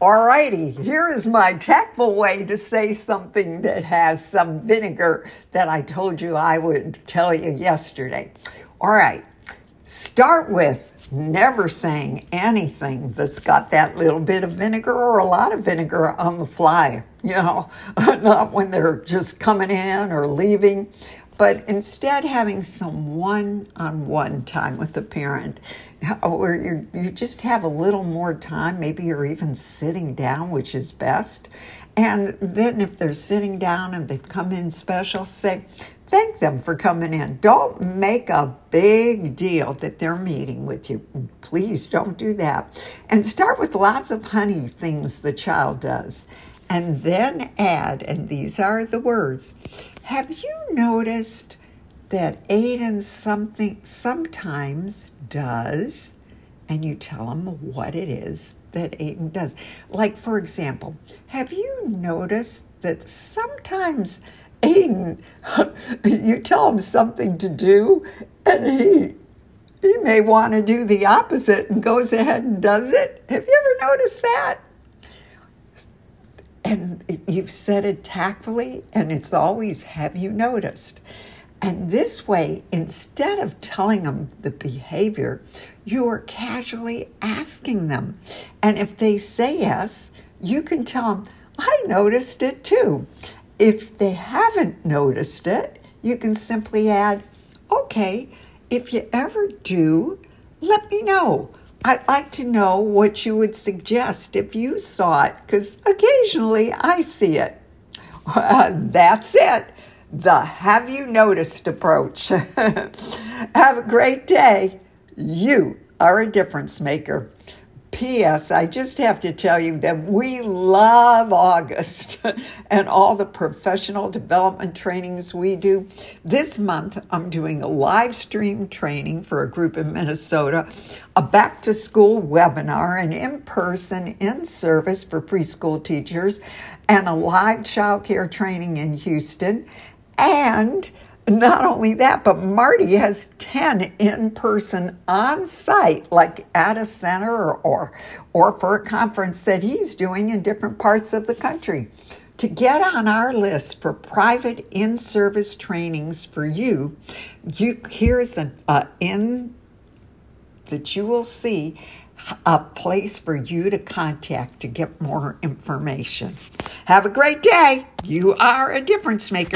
Alrighty, here is my tactful way to say something that has some vinegar that I told you I would tell you yesterday. All right, start with never saying anything that's got that little bit of vinegar or a lot of vinegar on the fly, not when they're just coming in or leaving, but instead having some one-on-one time with the parent where you just have a little more time. Maybe you're even sitting down, which is best. And then if they're sitting down and they've come in special, thank them for coming in. Don't make a big deal that they're meeting with you. Please don't do that. And start with lots of honey things the child does. And then add, and these are the words, have you noticed that Aiden sometimes does? And you tell him what it is that Aiden does. Like, for example, have you noticed that sometimes Aiden, you tell him something to do, and he may want to do the opposite and goes ahead and does it? Have you ever noticed that? And you've said it tactfully, and it's always, have you noticed? And this way, instead of telling them the behavior, you are casually asking them. And if they say yes, you can tell them, I noticed it too. If they haven't noticed it, you can simply add, okay, if you ever do, let me know. I'd like to know what you would suggest if you saw it, because occasionally I see it. That's it. The have you noticed approach. Have a great day. You are a difference maker. P.S. I just have to tell you that we love August and all the professional development trainings we do. This month, I'm doing a live stream training for a group in Minnesota, a back-to-school webinar, an in-person, in-service for preschool teachers, and a live child care training in Houston. And not only that, but Marty has 10 in-person on-site, like at a center or for a conference that he's doing in different parts of the country. To get on our list for private in-service trainings for you, here's an in that you will see a place for you to contact to get more information. Have a great day. You are a difference maker.